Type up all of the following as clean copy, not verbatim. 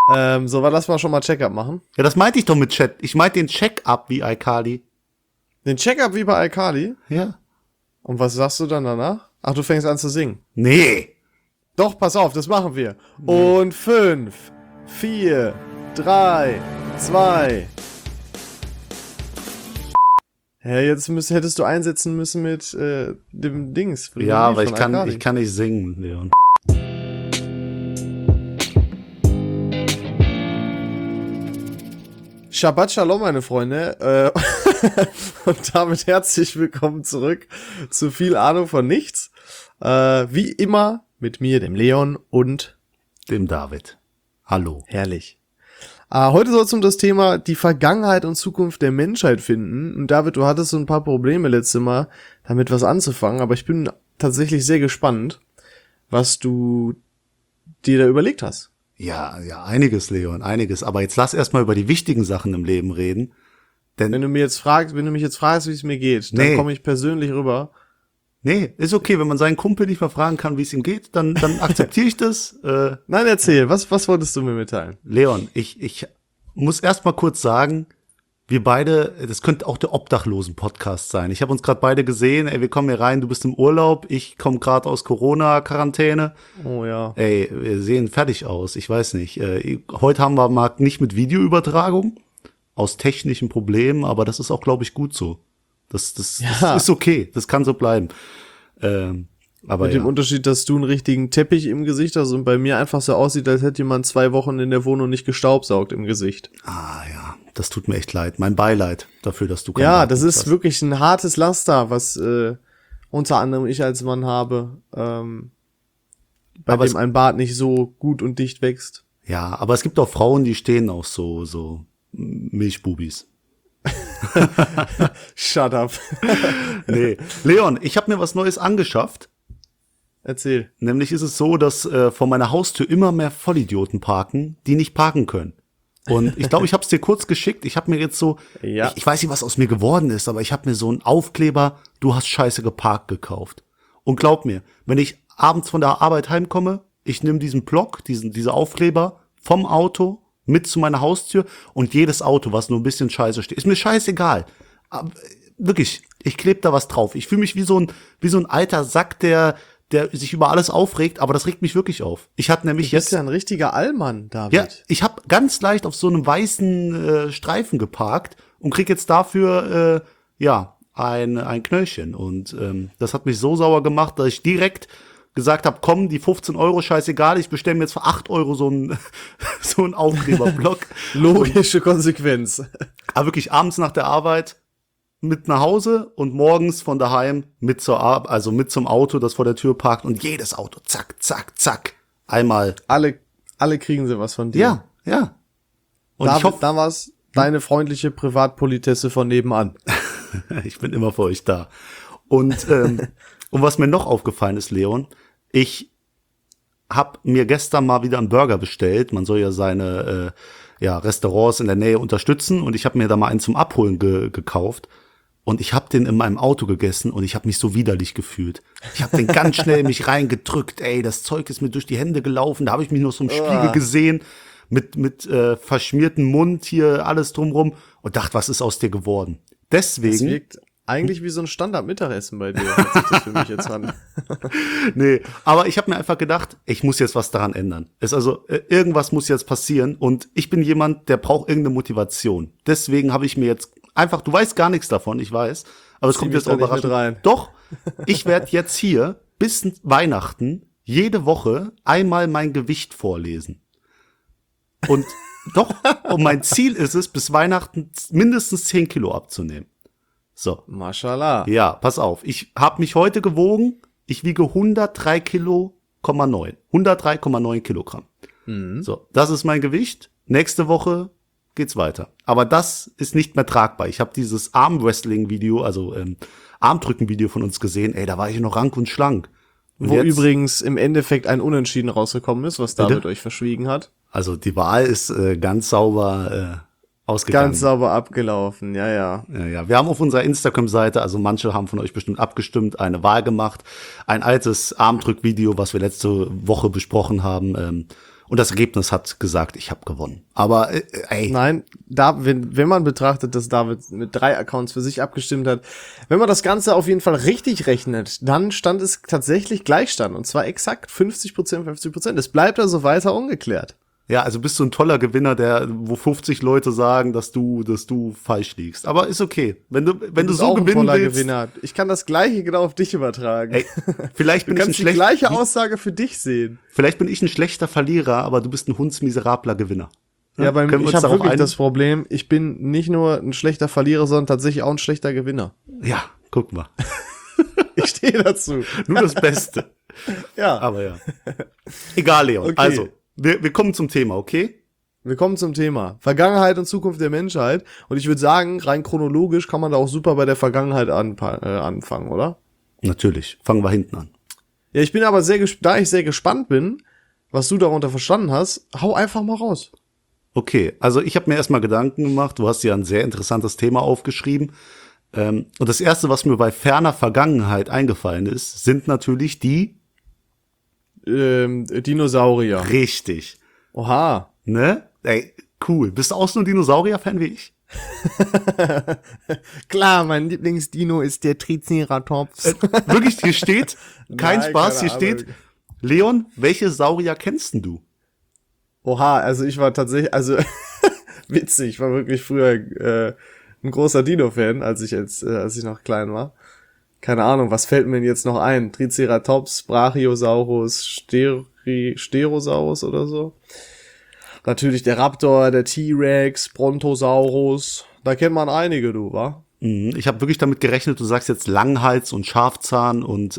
So, lass mal schon mal Check-up machen. Ja, das meinte ich doch mit Chat. Ich meinte den Check-up wie iCarly. Den Check-up wie bei iCarly? Ja. Und was sagst du dann danach? Ach, du fängst an zu singen. Nee. Doch, pass auf, das machen wir. Und 5, 4, 3, 2. Ja, jetzt hättest du einsetzen müssen mit dem Dings. Ja, aber ich kann nicht singen, Leon. Shabbat Shalom, meine Freunde. Und damit herzlich willkommen zurück zu viel Ahnung von nichts. Wie immer mit mir, dem Leon und dem David. Hallo. Herrlich. Heute soll es um das Thema die Vergangenheit und Zukunft der Menschheit finden. Und David, du hattest so ein paar Probleme letztes Mal, damit was anzufangen. Aber ich bin tatsächlich sehr gespannt, was du dir da überlegt hast. Ja, einiges, Leon, einiges. Aber jetzt lass erstmal über die wichtigen Sachen im Leben reden. Denn wenn du mich jetzt fragst, wie es mir geht, dann komme ich persönlich rüber. Nee, ist okay, wenn man seinen Kumpel nicht mehr fragen kann, wie es ihm geht, dann akzeptiere ich das. Nein, erzähl, was wolltest du mir mitteilen? Leon, ich muss erst mal kurz sagen, wir beide, das könnte auch der Obdachlosen-Podcast sein. Ich habe uns gerade beide gesehen, wir kommen hier rein, du bist im Urlaub, ich komme gerade aus Corona-Quarantäne. Oh ja. Wir sehen fertig aus, ich weiß nicht. Heute haben wir mal nicht mit Videoübertragung, aus technischen Problemen, aber das ist auch, glaube ich, gut so. Das ist okay, das kann so bleiben. Aber mit dem Unterschied, dass du einen richtigen Teppich im Gesicht hast und bei mir einfach so aussieht, als hätte jemand 2 Wochen in der Wohnung nicht gestaubsaugt im Gesicht. Ah ja, das tut mir echt leid. Mein Beileid dafür, dass du keinen Ja, das ist wirklich ein hartes Laster, was unter anderem ich als Mann habe, bei dem ein Bart nicht so gut und dicht wächst. Ja, aber es gibt auch Frauen, die stehen auf so Milchbubis. Shut up. Nee. Leon, ich habe mir was Neues angeschafft. Erzähl. Nämlich ist es so, dass vor meiner Haustür immer mehr Vollidioten parken, die nicht parken können. Und ich glaube, ich habe es dir kurz geschickt. Ich habe mir jetzt so, ich weiß nicht, was aus mir geworden ist, aber ich habe mir so einen Aufkleber, du hast scheiße geparkt, gekauft. Und glaub mir, wenn ich abends von der Arbeit heimkomme, ich nehme diesen Block, diese Aufkleber vom Auto mit zu meiner Haustür und jedes Auto, was nur ein bisschen scheiße steht, ist mir scheißegal. Aber, wirklich, ich klebe da was drauf. Ich fühle mich wie so ein alter Sack, der sich über alles aufregt, aber das regt mich wirklich auf. Ich hatte nämlich jetzt ja ein richtiger Allmann, David. Ja, ich habe ganz leicht auf so einem weißen Streifen geparkt und krieg jetzt dafür ein Knöllchen und das hat mich so sauer gemacht, dass ich direkt gesagt habe, komm, die 15 Euro, scheißegal, ich bestelle mir jetzt für 8 Euro so einen Aufkleberblock. Logische Konsequenz. Aber wirklich abends nach der Arbeit mit nach Hause und morgens von daheim mit zum Auto, das vor der Tür parkt und jedes Auto, zack, zack, zack, einmal. Alle kriegen sie was von dir. Ja. Und David, ich hoffe, da war's deine freundliche Privatpolitesse von nebenan. Ich bin immer für euch da. Und was mir noch aufgefallen ist, Leon, ich habe mir gestern mal wieder einen Burger bestellt. Man soll ja seine Restaurants in der Nähe unterstützen und ich habe mir da mal einen zum Abholen gekauft. Und ich habe den in meinem Auto gegessen und ich habe mich so widerlich gefühlt. Ich habe den ganz schnell in mich reingedrückt. Das Zeug ist mir durch die Hände gelaufen. Da habe ich mich noch so im Spiegel gesehen mit verschmiertem Mund hier, alles drumrum und dachte, was ist aus dir geworden? Deswegen. Das wirkt eigentlich wie so ein Standard-Mittagessen bei dir, hört sich das für mich jetzt an. Nee, aber ich habe mir einfach gedacht, ich muss jetzt was daran ändern. Irgendwas muss jetzt passieren und ich bin jemand, der braucht irgendeine Motivation. Deswegen habe ich mir jetzt einfach, du weißt gar nichts davon, ich weiß, aber es kommt jetzt auch überraschend rein. Doch, ich werde jetzt hier bis Weihnachten jede Woche einmal mein Gewicht vorlesen. Und mein Ziel ist es, bis Weihnachten mindestens 10 Kilo abzunehmen. So. Mashallah. Ja, pass auf. Ich habe mich heute gewogen. Ich wiege 103,9 Kilogramm. Mhm. So, das ist mein Gewicht. Nächste Woche geht's weiter. Aber das ist nicht mehr tragbar. Ich habe dieses Armwrestling-Video, also Armdrücken-Video von uns gesehen. Da war ich noch rank und schlank. Und wo übrigens im Endeffekt ein Unentschieden rausgekommen ist, was David euch verschwiegen hat. Also die Wahl ist ganz sauber ausgegangen. Ganz sauber abgelaufen, ja. Ja. Wir haben auf unserer Instagram-Seite, also manche haben von euch bestimmt abgestimmt, eine Wahl gemacht. Ein altes Armdrück-Video, was wir letzte Woche besprochen haben. Und das Ergebnis hat gesagt, ich habe gewonnen. Aber ey. Nein, wenn man betrachtet, dass David mit 3 Accounts für sich abgestimmt hat, wenn man das Ganze auf jeden Fall richtig rechnet, dann stand es tatsächlich Gleichstand. Und zwar exakt 50%, 50%. Es bleibt also weiter ungeklärt. Ja, also bist du ein toller Gewinner, wo 50 Leute sagen, dass du falsch liegst. Aber ist okay. Wenn du so auch gewinnen ein toller willst. Gewinner. Ich kann das Gleiche genau auf dich übertragen. Ey, vielleicht bin du ich kannst die gleiche Aussage für dich sehen. Vielleicht bin ich ein schlechter Verlierer, aber du bist ein hundsmiserabler Gewinner. Ja, ich habe wirklich das Problem, ich bin nicht nur ein schlechter Verlierer, sondern tatsächlich auch ein schlechter Gewinner. Ja, guck mal. Ich stehe dazu. Nur das Beste. Ja. Aber ja. Egal, Leon. Okay. Also, wir kommen zum Thema, okay? Wir kommen zum Thema Vergangenheit und Zukunft der Menschheit. Und ich würde sagen, rein chronologisch kann man da auch super bei der Vergangenheit anfangen, oder? Natürlich. Fangen wir hinten an. Ja, ich bin aber da ich sehr gespannt bin, was du darunter verstanden hast, hau einfach mal raus. Okay, also ich habe mir erstmal Gedanken gemacht. Du hast ja ein sehr interessantes Thema aufgeschrieben. Und das Erste, was mir bei ferner Vergangenheit eingefallen ist, sind natürlich die Dinosaurier. Richtig. Oha. Ne? Ey, cool. Bist du auch so ein Dinosaurier-Fan wie ich? Klar, mein Lieblingsdino ist der Triceratops. Wirklich, hier steht, kein Nein, Spaß, hier keine steht, Ahnung. Leon, welche Saurier kennst denn du? Oha, also ich war tatsächlich, witzig, ich war wirklich früher ein großer Dino-Fan, als ich noch klein war. Keine Ahnung, was fällt mir denn jetzt noch ein? Triceratops, Brachiosaurus, Stegosaurus oder so. Natürlich der Raptor, der T-Rex, Brontosaurus. Da kennt man einige, du, wa? Ich habe wirklich damit gerechnet, du sagst jetzt Langhals und Schafzahn und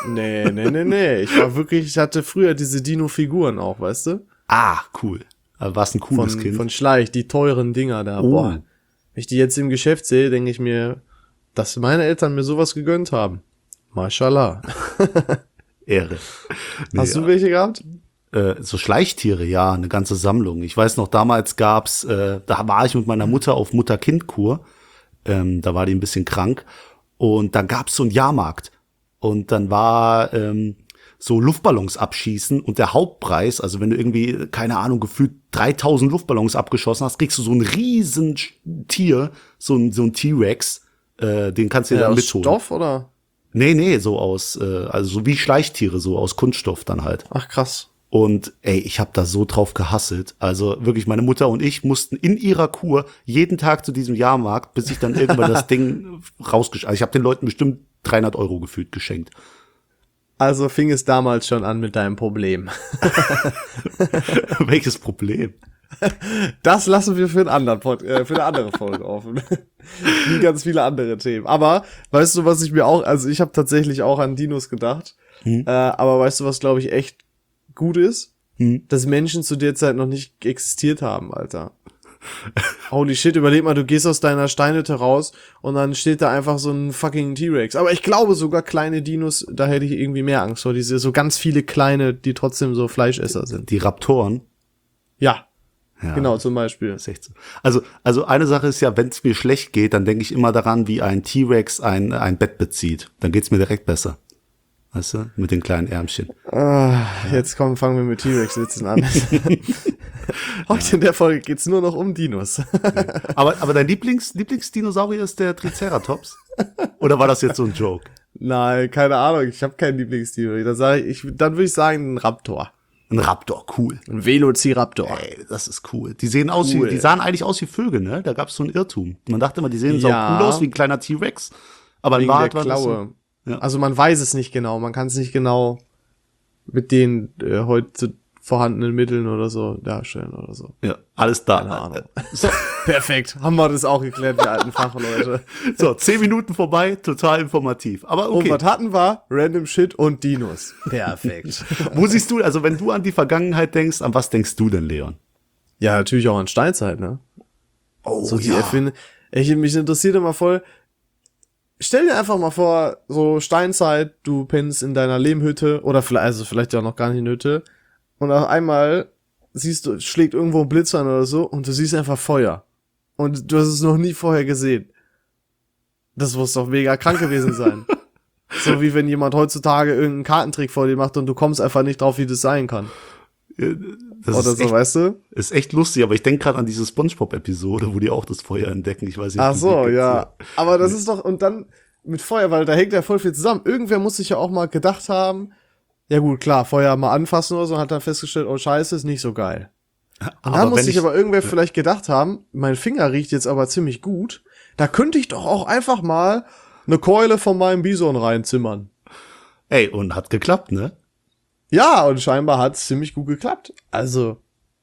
Nee. Ich hatte früher diese Dino-Figuren auch, weißt du? cool. Warst ein cooles Kind. Von Schleich, die teuren Dinger da. Oh. Boah. Wenn ich die jetzt im Geschäft sehe, denke ich mir, dass meine Eltern mir sowas gegönnt haben. Mashallah. Ehre. Hast du welche gehabt? So Schleichtiere, ja, eine ganze Sammlung. Ich weiß noch, damals gab's, da war ich mit meiner Mutter auf Mutter-Kind-Kur. Da war die ein bisschen krank. Und dann gab's so einen Jahrmarkt. Und dann war so Luftballons abschießen. Und der Hauptpreis, also wenn du irgendwie, keine Ahnung, gefühlt 3000 Luftballons abgeschossen hast, kriegst du so ein riesen Tier, so ein T-Rex. Den kannst du dir dann mitholen. Stoff oder? Nee, so aus, also so wie Schleichtiere, so aus Kunststoff dann halt. Ach krass. Und ey, ich habe da so drauf gehasselt. Also wirklich, meine Mutter und ich mussten in ihrer Kur jeden Tag zu diesem Jahrmarkt, bis ich dann irgendwann das Ding also ich habe den Leuten bestimmt 300 € gefühlt geschenkt. Also fing es damals schon an mit deinem Problem. Welches Problem? Das lassen wir für eine andere Folge offen. Wie ganz viele andere Themen. Aber weißt du, was ich mir auch, also ich habe tatsächlich auch an Dinos gedacht. Aber weißt du, was glaube ich echt gut ist? Dass Menschen zu der Zeit noch nicht existiert haben, Alter. Holy shit, überleg mal, du gehst aus deiner Steinhütte raus und dann steht da einfach so ein fucking T-Rex. Aber ich glaube sogar kleine Dinos, da hätte ich irgendwie mehr Angst vor. Diese so ganz viele kleine, die trotzdem so Fleischesser sind. Die Raptoren? Ja. Genau, zum Beispiel. Das ist echt so. Also eine Sache ist ja, wenn es mir schlecht geht, dann denke ich immer daran, wie ein T-Rex ein Bett bezieht. Dann geht's mir direkt besser. Weißt du? Mit den kleinen Ärmchen. Jetzt fangen wir mit T-Rex-Sitzen an. Heute in der Folge geht's nur noch um Dinos. Aber dein Lieblingsdinosaurier ist der Triceratops? Oder war das jetzt so ein Joke? Nein, keine Ahnung. Ich habe keinen Lieblingsdino. Dann würde ich sagen, ein Raptor. Ein Raptor, cool. Ein Velociraptor. Ey, das ist cool. Die sahen eigentlich aus wie Vögel, ne? Da gab's so einen Irrtum. Man dachte immer, die sehen so cool aus wie ein kleiner T-Rex. Aber in Wahrheit war das so. Ja. Also man weiß es nicht genau. Man kann es nicht genau mit den heute vorhandenen Mitteln oder so darstellen oder so. Ja, alles da. Keine Ahnung. So, perfekt. Haben wir das auch geklärt, wir alten Fachleute. So, 10 Minuten vorbei, total informativ. Aber okay. Und was hatten wir? Random Shit und Dinos. Perfekt. Wo siehst du, also wenn du an die Vergangenheit denkst, an was denkst du denn, Leon? Ja, natürlich auch an Steinzeit, ne? Oh, so die mich interessiert immer voll. Stell dir einfach mal vor, so Steinzeit, du pennst in deiner Lehmhütte oder vielleicht auch noch gar nicht in Hütte und auf einmal schlägt irgendwo ein Blitz an oder so und du siehst einfach Feuer und du hast es noch nie vorher gesehen. Das muss doch mega krank gewesen sein. So wie wenn jemand heutzutage irgendeinen Kartentrick vor dir macht und du kommst einfach nicht drauf, wie das sein kann. Das oder ist so, echt, weißt du? ist echt lustig, aber ich denke gerade an diese SpongeBob-Episode, wo die auch das Feuer entdecken. Ich weiß nicht, Ach ob du so, die kennst, ja. Aber das ist doch, und dann mit Feuer, weil da hängt ja voll viel zusammen. Irgendwer muss sich ja auch mal gedacht haben, ja gut, klar, Feuer mal anfassen oder so, und hat dann festgestellt, oh scheiße, ist nicht so geil. Und dann muss sich aber irgendwer vielleicht gedacht haben, mein Finger riecht jetzt aber ziemlich gut, da könnte ich doch auch einfach mal eine Keule von meinem Bison reinzimmern. Ey, und hat geklappt, ne? Ja, und scheinbar hat's ziemlich gut geklappt. Also,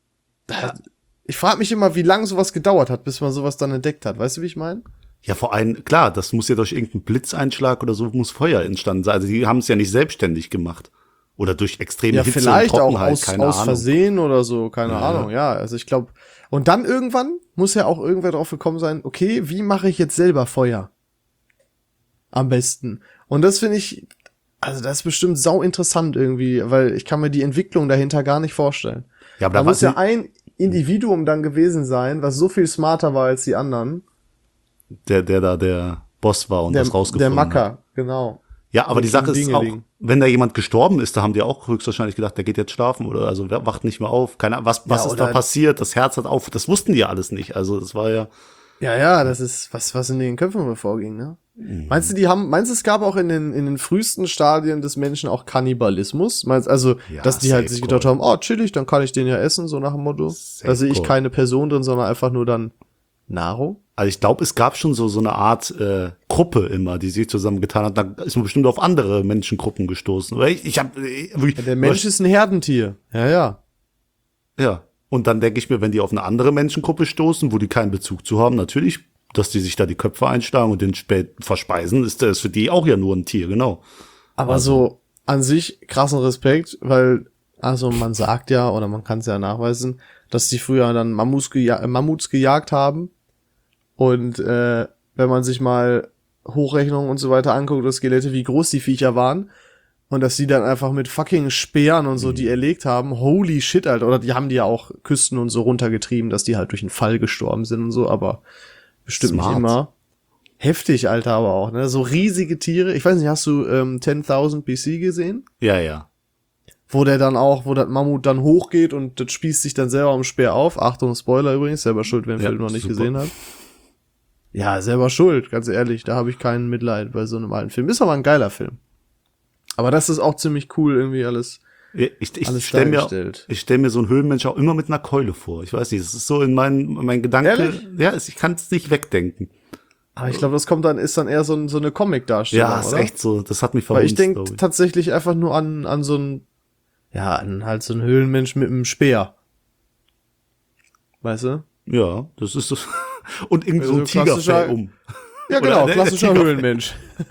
ich frage mich immer, wie lange sowas gedauert hat, bis man sowas dann entdeckt hat. Weißt du, wie ich meine? Ja, vor allem, klar, das muss ja durch irgendeinen Blitzeinschlag oder so muss Feuer entstanden sein. Also die haben es ja nicht selbstständig gemacht. Oder durch extreme Hitze vielleicht und auch Trockenheit, keine aus Ahnung. Versehen oder so, keine Ja. Ahnung. Ja, also ich glaube. Und dann irgendwann muss ja auch irgendwer drauf gekommen sein, okay, wie mache ich jetzt selber Feuer? Am besten. Und das finde ich, also das ist bestimmt sau interessant irgendwie, weil ich kann mir die Entwicklung dahinter gar nicht vorstellen. Ja, aber Da da muss ja war ein Individuum dann gewesen sein, was so viel smarter war als die anderen. der Boss war und das Der rausgefunden hat. Macker, genau. Ja, aber So die Sache ist auch, Dingeling. wenn da jemand gestorben ist, da haben die auch höchstwahrscheinlich gedacht, der geht jetzt schlafen oder also wer wacht nicht mehr auf. Keine Ahnung, was Ja, ist da oder- passiert? Das Herz hat auf, das wussten die ja alles nicht. Also das war ja, Ja, das ist was in den Köpfen vorging, ne? Meinst du, es gab auch in den frühesten Stadien des Menschen auch Kannibalismus? Also, Ja, dass die halt safe sich gedacht call. haben, oh, chillig, dann kann ich den ja essen, so nach dem Motto. Safe Da sehe ich call. keine Person drin, sondern einfach nur dann Nahrung. also ich glaube, es gab schon so eine Art Gruppe immer, die sich zusammengetan hat. Da ist man bestimmt auf andere Menschengruppen gestoßen. Oder ich habe wirklich Der Mensch ist ein Herdentier. Ja. ja. Und dann denke ich mir, wenn die auf eine andere Menschengruppe stoßen, wo die keinen Bezug zu haben, natürlich, dass die sich da die Köpfe einschlagen und den spät verspeisen, ist das für die auch ja nur ein Tier, genau. Aber so an sich krassen Respekt, weil, also man sagt ja, oder man kann es ja nachweisen, dass die früher dann Mammuts gejagt haben. Und wenn man sich mal Hochrechnungen und so weiter anguckt, oder Skelette, wie groß die Viecher waren, und dass die dann einfach mit fucking Speeren und so die erlegt haben, holy shit, Alter. Oder die haben die ja auch Küsten und so runtergetrieben, dass die halt durch einen Fall gestorben sind und so, aber bestimmt Smart. nicht immer. Heftig, Alter, aber auch, ne? So riesige Tiere. Ich weiß nicht, hast du 10.000 BC gesehen? Ja. Wo das Mammut dann hochgeht und das spießt sich dann selber am Speer auf. Achtung, Spoiler übrigens, selber schuld, wer den Ja, Film noch nicht super. gesehen hat. Ja, selber schuld, ganz ehrlich. Da habe ich keinen Mitleid bei so einem alten Film. Ist aber ein geiler Film. Aber das ist auch ziemlich cool, irgendwie alles. Ich Alles stell dargestellt. mir so einen Höhlenmensch auch immer mit einer Keule vor. Ich weiß nicht, das ist so in mein Gedanke. Ehrlich? Ja, ich kann es nicht wegdenken. Aber ich glaube, ist dann eher so eine Comic-Darstellung, Ja, ist oder? echt so. Das hat mich Weil ich verwundert, denke glaub ich. tatsächlich einfach nur an so einen, ja, an halt so einen Höhlenmensch mit einem Speer. Weißt du? Ja, das ist so. Und irgendwie so ein Also Tigerfell klassischer- um. Ja, Oder, genau, ne, klassischer Tigerfell. Höhlenmensch.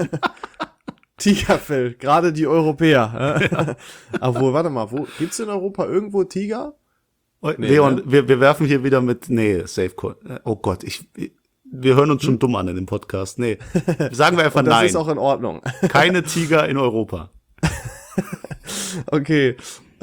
Tigerfell, gerade die Europäer. Ja. Obwohl, warte mal, wo gibt's in Europa irgendwo Tiger? Nee, Leon, ne? wir werfen hier wieder mit, Safe Call. Oh Gott, wir hören uns schon dumm an in dem Podcast. Nee, sagen wir einfach Und das nein. ist auch in Ordnung. Keine Tiger in Europa. Okay.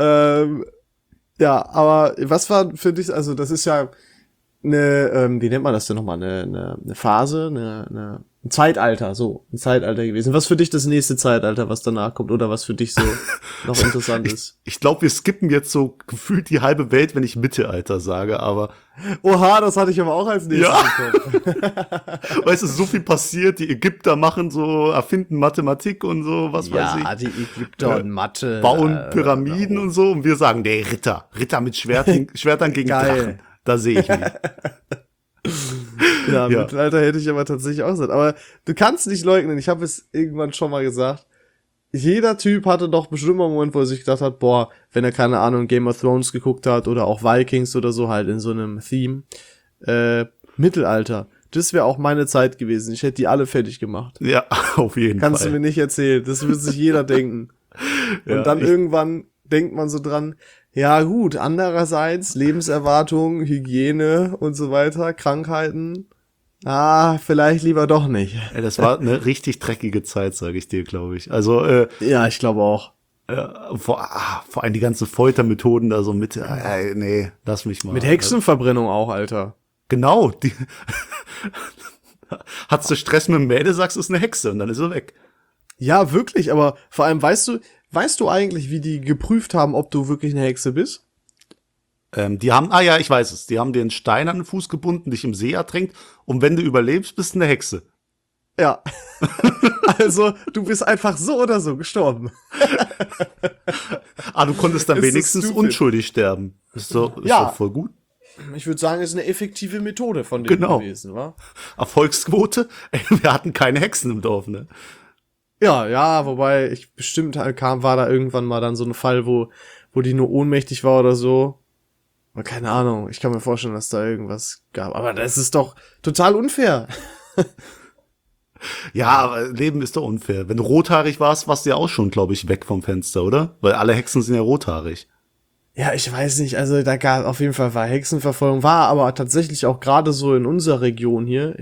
Ja, aber was war für dich, also das ist ja wie nennt man das denn nochmal? Eine Phase, ein Zeitalter, ein Zeitalter gewesen. Was für dich das nächste Zeitalter, was danach kommt, oder was für dich so noch interessant ist? Ich glaube, wir skippen jetzt so gefühlt die halbe Welt, wenn ich Mittelalter sage, aber Oha, das hatte ich aber auch als nächstes Ja. bekommen. weißt du, so viel passiert, die Ägypter erfinden Mathematik und so, was weiß ich. Ja, die Ägypter und Mathe. Bauen Pyramiden und so und wir sagen, nee, Ritter mit Schwertern gegen Geil. Drachen. Da sehe ich mich. Ja, Ja. Mittelalter hätte ich aber tatsächlich auch gesagt. Aber du kannst nicht leugnen, ich habe es irgendwann schon mal gesagt, jeder Typ hatte doch bestimmt mal einen Moment, wo er sich gedacht hat, boah, wenn er, keine Ahnung, Game of Thrones geguckt hat oder auch Vikings oder so, halt in so einem Theme, Mittelalter, das wäre auch meine Zeit gewesen. Ich hätte die alle fertig gemacht. Ja, auf jeden Kannst du Fall. mir nicht erzählen. Das wird sich jeder denken. Und Ja, dann ich- irgendwann denkt man so dran, ja gut, andererseits Lebenserwartung, Hygiene und so weiter, Krankheiten, vielleicht lieber doch nicht. Ey, das war eine richtig dreckige Zeit, sage ich dir, glaube ich. Also Ja, ich glaube auch. vor allem die ganzen Foltermethoden da so mit, nee, lass mich mal. Mit Hexenverbrennung auch, Alter. Genau. Hast du Stress mit dem Mädesachs, ist eine Hexe und dann ist er weg. Ja, wirklich, aber vor allem weißt du eigentlich, wie die geprüft haben, ob du wirklich eine Hexe bist? Ich weiß es, die haben dir einen Stein an den Fuß gebunden, dich im See ertränkt und wenn du überlebst, bist du eine Hexe. Ja. Also, du bist einfach so oder so gestorben. Du konntest dann wenigstens unschuldig sterben. Ist doch voll gut. Ich würde sagen, ist eine effektive Methode von dem gewesen, wa? Erfolgsquote? Wir hatten keine Hexen im Dorf, ne? Ja, wobei war da irgendwann mal dann so ein Fall, wo die nur ohnmächtig war oder so. Aber keine Ahnung, ich kann mir vorstellen, dass da irgendwas gab. Aber das ist doch total unfair. Ja, aber Leben ist doch unfair. Wenn du rothaarig warst du ja auch schon, glaube ich, weg vom Fenster, oder? Weil alle Hexen sind ja rothaarig. Ja, ich weiß nicht, also da gab auf jeden Fall war Hexenverfolgung, war aber tatsächlich auch gerade so in unserer Region hier,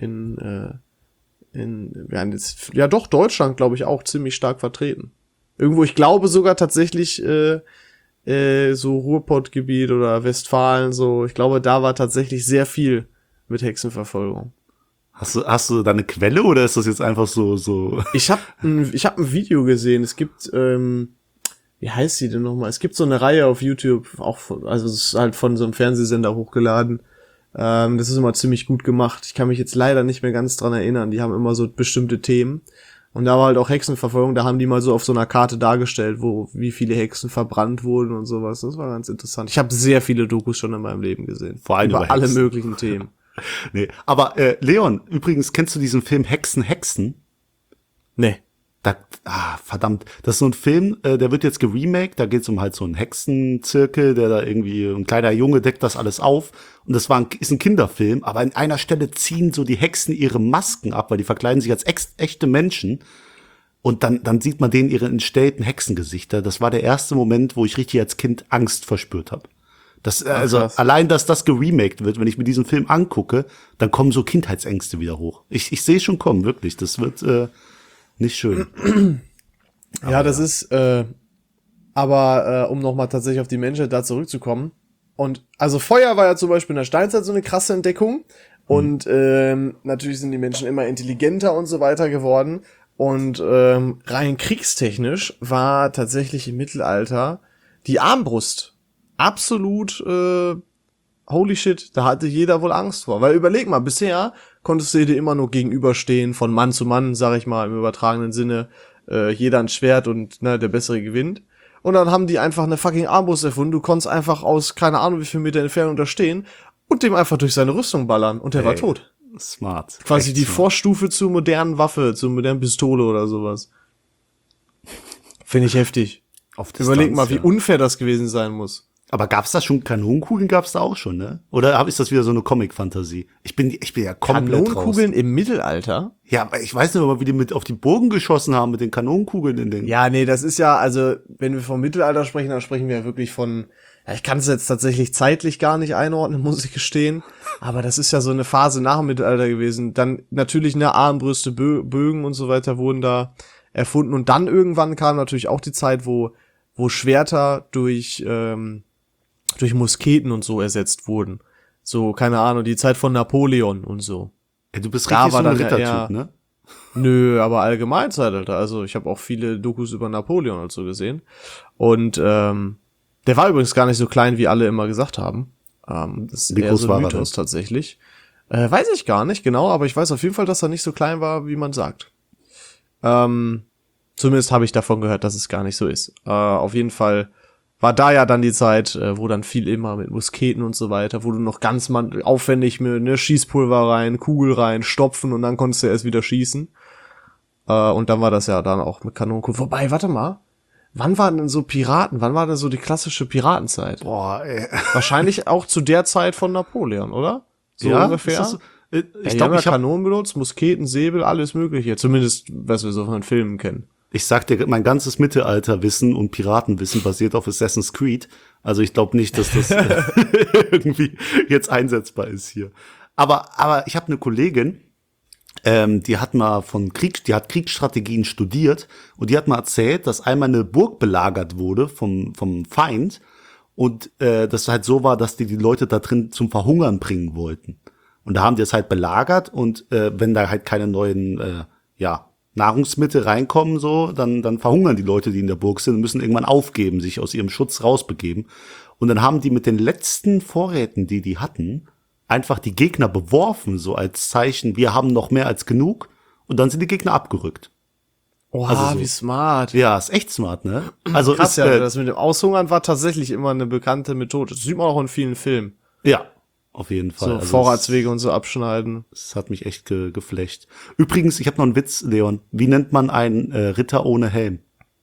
wir haben jetzt, ja doch, Deutschland, glaube ich, auch ziemlich stark vertreten. Irgendwo, ich glaube sogar tatsächlich, so Ruhrpottgebiet oder Westfalen, so, ich glaube, da war tatsächlich sehr viel mit Hexenverfolgung. Hast du da eine Quelle oder ist das jetzt einfach so? Ich hab ein Video gesehen. Es gibt, wie heißt sie denn nochmal? Es gibt so eine Reihe auf YouTube, also es ist halt von so einem Fernsehsender hochgeladen. Das ist immer ziemlich gut gemacht. Ich kann mich jetzt leider nicht mehr ganz dran erinnern. Die haben immer so bestimmte Themen. Und da war halt auch Hexenverfolgung. Da haben die mal so auf so einer Karte dargestellt, wie viele Hexen verbrannt wurden und sowas. Das war ganz interessant. Ich habe sehr viele Dokus schon in meinem Leben gesehen. Vor allem über alle möglichen Themen. Nee, aber Leon, übrigens, kennst du diesen Film Hexen? Nee. Verdammt. Das ist so ein Film, der wird jetzt geremaked, da geht's um halt so einen Hexenzirkel, der da irgendwie, ein kleiner Junge deckt das alles auf. Und das ist ein Kinderfilm, aber an einer Stelle ziehen so die Hexen ihre Masken ab, weil die verkleiden sich als echte Menschen. Und dann sieht man denen ihre entstellten Hexengesichter. Das war der erste Moment, wo ich richtig als Kind Angst verspürt habe. Allein, dass das geremaked wird, wenn ich mir diesen Film angucke, dann kommen so Kindheitsängste wieder hoch. Ich sehe schon kommen, wirklich. Das wird nicht schön. Ja, das ist, um nochmal tatsächlich auf die Menschheit da zurückzukommen. Und also Feuer war ja zum Beispiel in der Steinzeit so eine krasse Entdeckung. Und natürlich sind die Menschen immer intelligenter und so weiter geworden. Und rein kriegstechnisch war tatsächlich im Mittelalter die Armbrust absolut holy shit, da hatte jeder wohl Angst vor. Weil überleg mal, bisher konntest du dir immer nur gegenüberstehen, von Mann zu Mann, sag ich mal, im übertragenen Sinne, jeder ein Schwert und der Bessere gewinnt. Und dann haben die einfach eine fucking Armbrust erfunden. Du konntest einfach aus keine Ahnung wie viel Meter Entfernung da stehen und dem einfach durch seine Rüstung ballern und der war tot. Smart. Quasi die Vorstufe zur modernen Waffe, zur modernen Pistole oder sowas. Finde ich heftig. Überleg mal, wie unfair das gewesen sein muss. Aber gab's da schon Kanonenkugeln? Gab's da auch schon, ne? Oder ist das wieder so eine Comic-Fantasie? Ich bin ja komplett Kanonenkugeln im Mittelalter? Ja, aber ich weiß nicht mal, wie die mit auf die Burgen geschossen haben mit den Kanonenkugeln in den. Ja, nee, das ist ja, also, wenn wir vom Mittelalter sprechen, dann sprechen wir ja wirklich von, ja, ich kann es jetzt tatsächlich zeitlich gar nicht einordnen, muss ich gestehen. Aber das ist ja so eine Phase nach dem Mittelalter gewesen. Dann natürlich, Armbrüste, Bögen und so weiter wurden da erfunden. Und dann irgendwann kam natürlich auch die Zeit, wo Schwerter durch Musketen und so ersetzt wurden. So, keine Ahnung, die Zeit von Napoleon und so. Ja, du bist richtig so ein Rittertyp, ne? Nö, aber allgemein Zeitalter. Also ich habe auch viele Dokus über Napoleon und so gesehen. Und der war übrigens gar nicht so klein, wie alle immer gesagt haben. Das ist eher so ein Mythos tatsächlich. Weiß ich gar nicht genau, aber ich weiß auf jeden Fall, dass er nicht so klein war, wie man sagt. Zumindest habe ich davon gehört, dass es gar nicht so ist. Auf jeden Fall war da ja dann die Zeit, wo dann viel immer mit Musketen und so weiter, wo du noch ganz aufwendig mit Schießpulver rein, Kugel rein, stopfen und dann konntest du erst wieder schießen. Und dann war das ja dann auch mit Kanonenkugeln. Wobei, warte mal, wann waren denn so Piraten? Wann war denn so die klassische Piratenzeit? Boah, ey. Wahrscheinlich auch zu der Zeit von Napoleon, oder? So ja, ungefähr. Ich glaube, ich habe Kanonen benutzt, Musketen, Säbel, alles mögliche. Zumindest, was wir so von Filmen kennen. Ich sag dir, mein ganzes Mittelalterwissen und Piratenwissen basiert auf Assassin's Creed. Also ich glaube nicht, dass das irgendwie jetzt einsetzbar ist hier. Aber ich habe eine Kollegin, die hat Kriegsstrategien studiert und die hat mal erzählt, dass einmal eine Burg belagert wurde vom Feind und das halt so war, dass die Leute da drin zum Verhungern bringen wollten. Und da haben die es halt belagert und wenn da halt keine neuen Nahrungsmittel reinkommen, so, dann verhungern die Leute, die in der Burg sind, und müssen irgendwann aufgeben, sich aus ihrem Schutz rausbegeben. Und dann haben die mit den letzten Vorräten, die hatten, einfach die Gegner beworfen, so als Zeichen, wir haben noch mehr als genug. Und dann sind die Gegner abgerückt. Oha, Also so. wie smart. Ja, ist echt smart, ne? Also Krass, ist, ja, das mit dem Aushungern war tatsächlich immer eine bekannte Methode. Das sieht man auch in vielen Filmen. ja, auf jeden Fall. So Also Vorratswege und so abschneiden. das hat mich echt geflecht. Übrigens, ich habe noch einen Witz, Leon. Wie nennt man einen Ritter ohne Helm?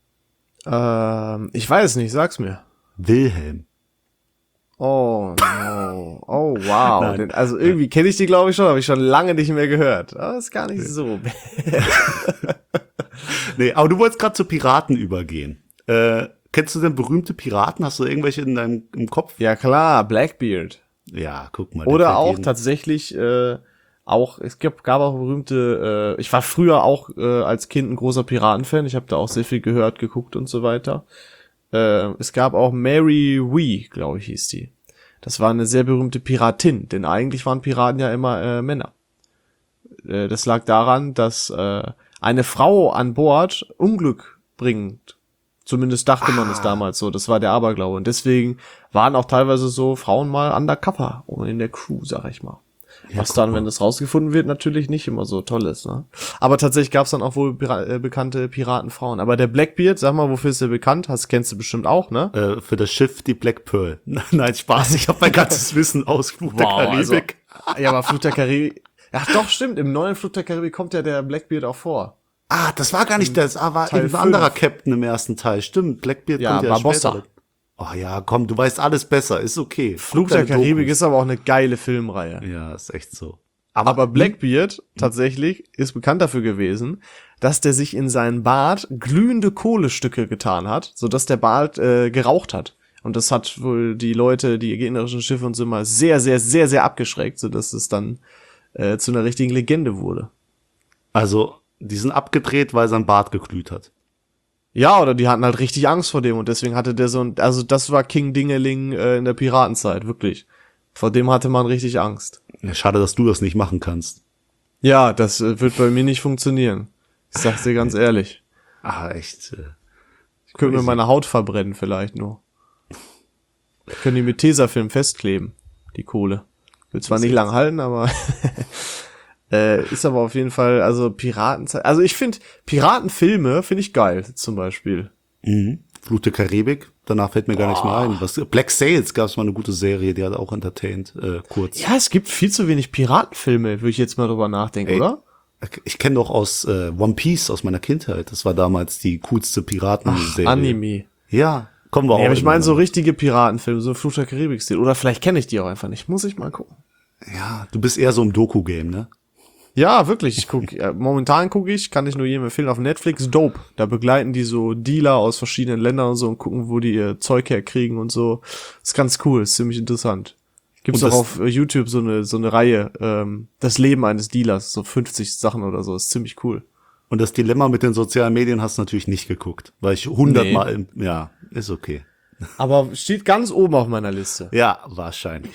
Ich weiß nicht, sag's mir. Wilhelm. Oh, no. Oh, wow. Nein. Also irgendwie kenne ich die, glaube ich, schon, habe ich schon lange nicht mehr gehört. Aber ist gar nicht so. Nee, aber du wolltest gerade zu Piraten übergehen. Kennst du denn berühmte Piraten? Hast du irgendwelche in deinem im Kopf? Ja klar, Blackbeard. Ja, guck mal. der Oder fällt auch jedem- tatsächlich auch, gab auch berühmte, ich war früher auch als Kind ein großer Piratenfan, ich habe da auch sehr viel gehört, geguckt und so weiter. Es gab auch Mary Wee, glaube ich, hieß die. Das war eine sehr berühmte Piratin, denn eigentlich waren Piraten ja immer Männer. Das lag daran, dass eine Frau an Bord Unglück bringt. Zumindest dachte man es damals so. Das war der Aberglaube. Und deswegen waren auch teilweise so Frauen mal undercover in der Crew, sag ich mal. Ja, Was guck dann, mal. wenn das rausgefunden wird, natürlich nicht immer so toll ist, ne? Aber tatsächlich gab's dann auch wohl bekannte Piratenfrauen. Aber der Blackbeard, sag mal, wofür ist der bekannt? Kennst du bestimmt auch, ne? Für das Schiff die Black Pearl. Nein, Spaß. Ich habe mein ganzes Wissen aus Fluch der Karibik. Also, ja, aber Fluch der Karibik. Ach doch, stimmt. Im neuen Fluch der Karibik kommt ja der Blackbeard auch vor. Das war gar nicht das. War Teil ein 5. anderer Captain im ersten Teil. Stimmt, Blackbeard Ja, kommt ja Barbossa. später. Oh ja, komm, du weißt alles besser. Ist okay. Fluch Guck der deine Karibik Dokus. ist aber auch eine geile Filmreihe. Ja, ist echt so. Aber Blackbeard tatsächlich ist bekannt dafür gewesen, dass der sich in seinen Bart glühende Kohlestücke getan hat, sodass der Bart geraucht hat. Und das hat wohl die Leute, die gegnerischen Schiffe und so mal sehr, sehr, sehr, sehr abgeschreckt, sodass es dann zu einer richtigen Legende wurde. Also, die sind abgedreht, weil sein Bart geglüht hat. Ja, oder die hatten halt richtig Angst vor dem und deswegen hatte der so ein, also das war King Dingeling in der Piratenzeit, wirklich. Vor dem hatte man richtig Angst. Ja, schade, dass du das nicht machen kannst. Ja, das wird bei mir nicht funktionieren. Ich sag's dir ganz ehrlich. Echt. Ich könnte mir meine Haut verbrennen vielleicht nur. Ich könnte die mit Tesafilm festkleben, die Kohle. Will zwar nicht lang halten, aber ist aber auf jeden Fall, also Piratenzeit. Also ich finde, Piratenfilme finde ich geil, zum Beispiel. Fluch der Karibik, danach fällt mir gar nichts mehr ein. Black Sails gab es mal eine gute Serie, die hat auch entertained, kurz. Ja, es gibt viel zu wenig Piratenfilme, würde ich jetzt mal drüber nachdenken, oder? Ich kenne doch aus One Piece aus meiner Kindheit. Das war damals die coolste Piratenserie. Anime. Ja, kommen wir auch. Ja, aber ich meine so irgendwann. richtige Piratenfilme, so Fluch der Karibik-Stil. Oder vielleicht kenne ich die auch einfach nicht. Muss ich mal gucken. Ja, du bist eher so im Doku-Game, ne? Ja, wirklich. Ich guck, momentan gucke ich, kann ich nur jedem empfehlen, auf Netflix Dope. Da begleiten die so Dealer aus verschiedenen Ländern und so und gucken, wo die ihr Zeug herkriegen und so. Ist ganz cool, ist ziemlich interessant. Gibt's Und auch das- auf YouTube so eine Reihe, das Leben eines Dealers, so 50 Sachen oder so, ist ziemlich cool. Und das Dilemma mit den sozialen Medien hast du natürlich nicht geguckt, weil ich 100-mal, ja, ist okay. Aber steht ganz oben auf meiner Liste. Ja, wahrscheinlich.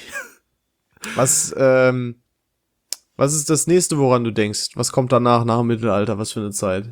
Was ist das nächste, woran du denkst? Was kommt danach, nach dem Mittelalter? Was für eine Zeit?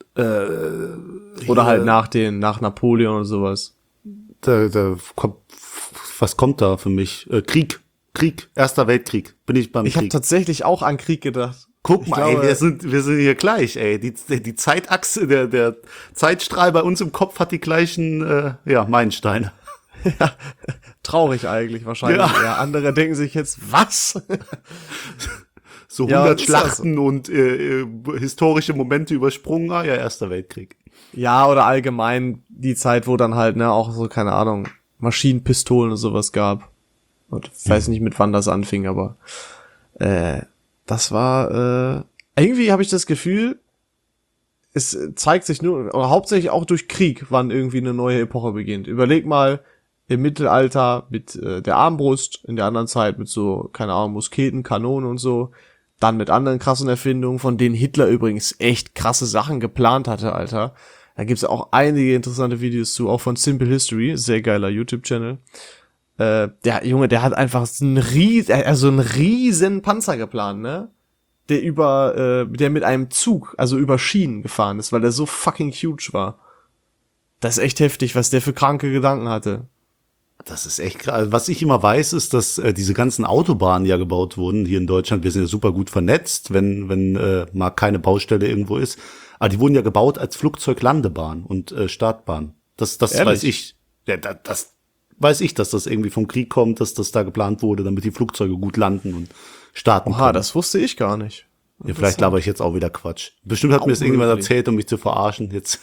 Oder halt nach Napoleon oder sowas. Da kommt, was kommt da für mich? Krieg, Erster Weltkrieg, bin ich beim Ich habe Krieg. tatsächlich auch an Krieg gedacht. Guck Ich mal, glaube- ey, wir sind hier gleich, ey. Die Zeitachse, der Zeitstrahl bei uns im Kopf hat die gleichen, Meilensteine. Traurig eigentlich wahrscheinlich. Ja. Ja. Andere denken sich jetzt, was? So Ja, 100 ist das Schlachten und historische Momente übersprungen, ja, Erster Weltkrieg. Ja, oder allgemein die Zeit, wo dann halt, auch so, keine Ahnung, Maschinenpistolen und sowas gab. Und ich weiß nicht, mit wann das anfing, aber das war, irgendwie habe ich das Gefühl, es zeigt sich nur, oder hauptsächlich auch durch Krieg, wann irgendwie eine neue Epoche beginnt. Überleg mal, im Mittelalter mit der Armbrust, in der anderen Zeit mit so, keine Ahnung, Musketen, Kanonen und so, dann mit anderen krassen Erfindungen, von denen Hitler übrigens echt krasse Sachen geplant hatte, Alter. Da gibt's auch einige interessante Videos zu, auch von Simple History, sehr geiler YouTube-Channel. Der Junge, der hat einfach einen riesen Panzer geplant, ne? Der mit einem Zug, also über Schienen gefahren ist, weil der so fucking huge war. Das ist echt heftig, was der für kranke Gedanken hatte. Das ist echt krass. Was ich immer weiß, ist, dass diese ganzen Autobahnen ja gebaut wurden hier in Deutschland. Wir sind ja super gut vernetzt, wenn mal keine Baustelle irgendwo ist. Aber die wurden ja gebaut als Flugzeuglandebahn und Startbahn. Das weiß ich. Ja, das weiß ich, dass das irgendwie vom Krieg kommt, dass das da geplant wurde, damit die Flugzeuge gut landen und starten können. Das wusste ich gar nicht. Ja, vielleicht laber ich jetzt auch wieder Quatsch. Bestimmt hat mir das irgendjemand erzählt, um mich zu verarschen. Jetzt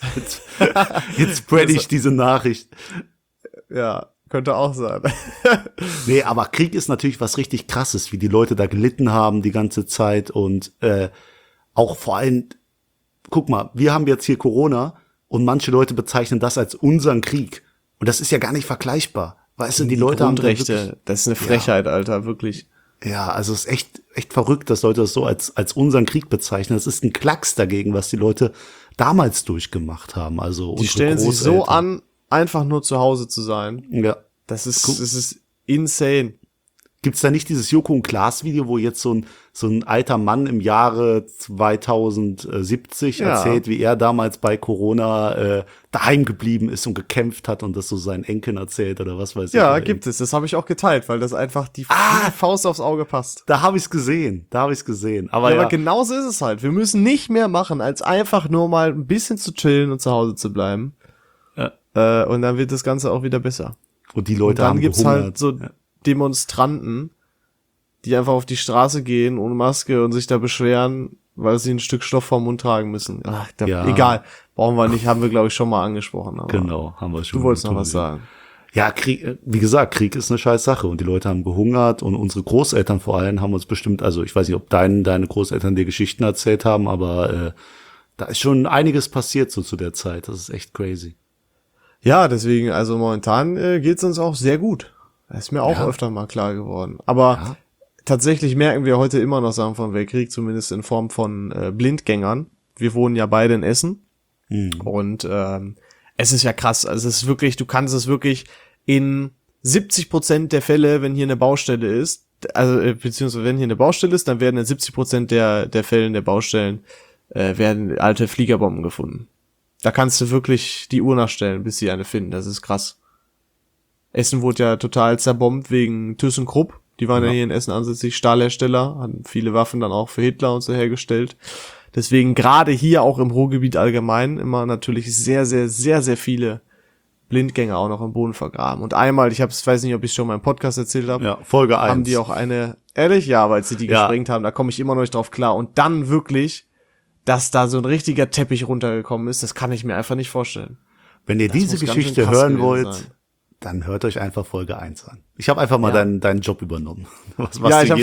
spread ich diese Nachricht. Ja, könnte auch sein. Nee, aber Krieg ist natürlich was richtig Krasses, wie die Leute da gelitten haben die ganze Zeit und auch vor allem, guck mal, wir haben jetzt hier Corona und manche Leute bezeichnen das als unseren Krieg. Und das ist ja gar nicht vergleichbar. Weißt du, die Leute Grundrechte, haben wirklich, das ist eine Frechheit, ja. Alter, wirklich. Ja, also es ist echt verrückt, dass Leute das so als unseren Krieg bezeichnen. Das ist ein Klacks dagegen, was die Leute damals durchgemacht haben. Also die stellen sich so an, einfach nur zu Hause zu sein. Ja. Das ist insane. Gibt's da nicht dieses Joko und Klaas Video, wo jetzt so ein alter Mann im Jahre 2070 erzählt, wie er damals bei Corona daheim geblieben ist und gekämpft hat und das so seinen Enkeln erzählt oder was weiß ich. Ja, gibt es. Das habe ich auch geteilt, weil das einfach die Faust aufs Auge passt. Da habe ich's gesehen. Aber genauso ist es halt. Wir müssen nicht mehr machen, als einfach nur mal ein bisschen zu chillen und zu Hause zu bleiben. Ja. Und dann wird das Ganze auch wieder besser. Und die Leute haben gibt's gehungert. Halt so Demonstranten, die einfach auf die Straße gehen ohne Maske und sich da beschweren, weil sie ein Stück Stoff vorm Mund tragen müssen. Egal, brauchen wir nicht, haben wir glaube ich schon mal angesprochen. Aber genau, haben wir schon. Du wolltest noch was sagen. Ja, Krieg, wie gesagt, Krieg ist eine scheiß Sache und die Leute haben gehungert und unsere Großeltern vor allem haben uns bestimmt, also ich weiß nicht, ob deine Großeltern dir Geschichten erzählt haben, aber da ist schon einiges passiert so zu der Zeit. Das ist echt crazy. Ja, deswegen, also momentan geht's uns auch sehr gut. Das ist mir auch öfter mal klar geworden. Aber tatsächlich merken wir heute immer noch Sachen vom Weltkrieg, zumindest in Form von Blindgängern. Wir wohnen ja beide in Essen. Und es ist ja krass. Also es ist wirklich, du kannst es wirklich in 70% der Fälle, wenn hier eine Baustelle ist, also beziehungsweise wenn hier eine Baustelle ist, dann werden in 70% der Fällen der Baustellen werden alte Fliegerbomben gefunden. Da kannst du wirklich die Uhr nachstellen, bis sie eine finden. Das ist krass. Essen wurde ja total zerbombt wegen ThyssenKrupp. Die waren ja hier in Essen ansässig, Stahlhersteller, hatten viele Waffen dann auch für Hitler und so hergestellt. Deswegen gerade hier auch im Ruhrgebiet allgemein immer natürlich sehr, sehr, sehr, sehr viele Blindgänger auch noch im Boden vergraben. Und einmal, weiß nicht, ob ich es schon mal im Podcast erzählt habe. Ja, Folge 1. Haben die auch ehrlich? Ja, weil sie die gesprengt haben, da komme ich immer noch nicht drauf klar. Und dann wirklich, dass da so ein richtiger Teppich runtergekommen ist, das kann ich mir einfach nicht vorstellen. Wenn ihr diese Geschichte hören wollt, dann hört euch einfach Folge 1 an. Ich habe einfach mal deinen Job übernommen. Ich habe